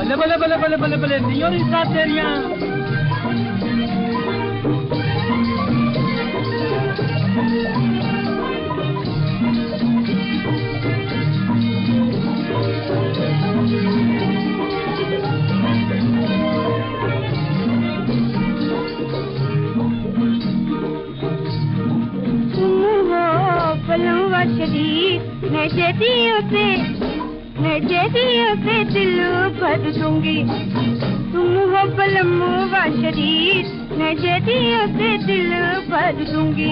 बल्ले बल्ले बल्ले बल्ले बल्ले बल्ले नहीं हो रही साथ तेरियां। मैं जदियों से दिल भर दूंगी। तुम हो बलमू व शरीर, मैं जदियों से दिल भर दूंगी।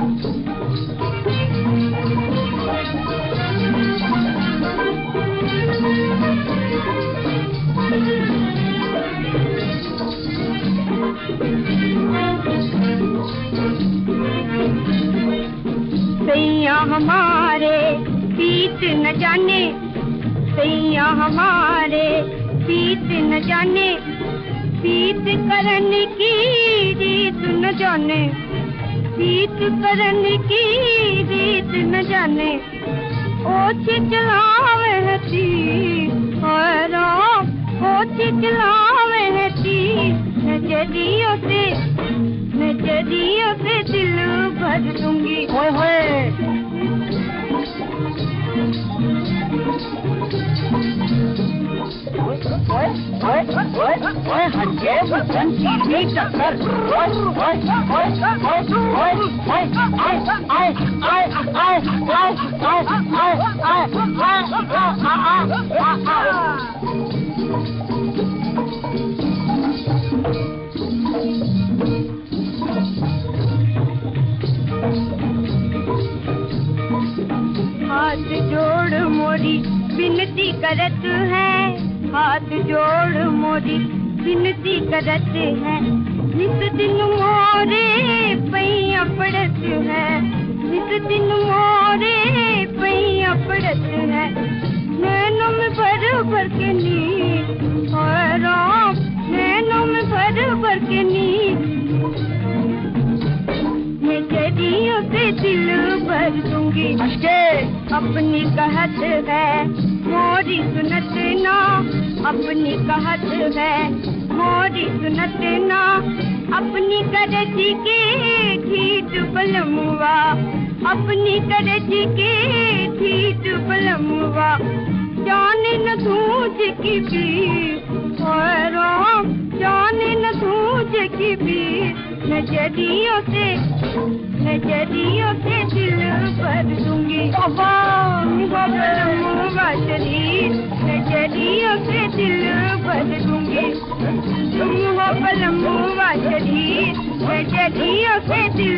सैया हमारे बीत न जाने, सैया हमारे बीत न जाने, बीत करने की रीत न जाने, बीत करने की रीत न जाने। ओछी चलावे है तीर और ओछी चलावे है तीर, नजरियों से दिल भर दूंगी। ओए होए ओए हटे बचन की टक्कर। हाथ जोड़ मोरी विनती करत है, हाथ जोड़ मोरी विनती करत है। नित दिन मोरे पैया पड़त है, नित दिन मोरे पैया पड़त है। नैनों में भर भर के नींद और राम, नैनों में भर भर के नींद, मैं जदियों से दिल भर दूंगी। अपनी कहत है मोरी सुनत ना, अपनी कहत है मोरी सुनत ना। अपनी करजी के ठीक बलमुआ, अपनी करजी के ठीक बलमुआ। जाने न दूज की पीर और राम, जाने न दूज की पीर, नजरियों से दिल भर दूंगी। बलमुआ शरीर, नजरियों से दिल भर दूंगी। तुम हो बलमुआ शरीर, नजरियों से दिल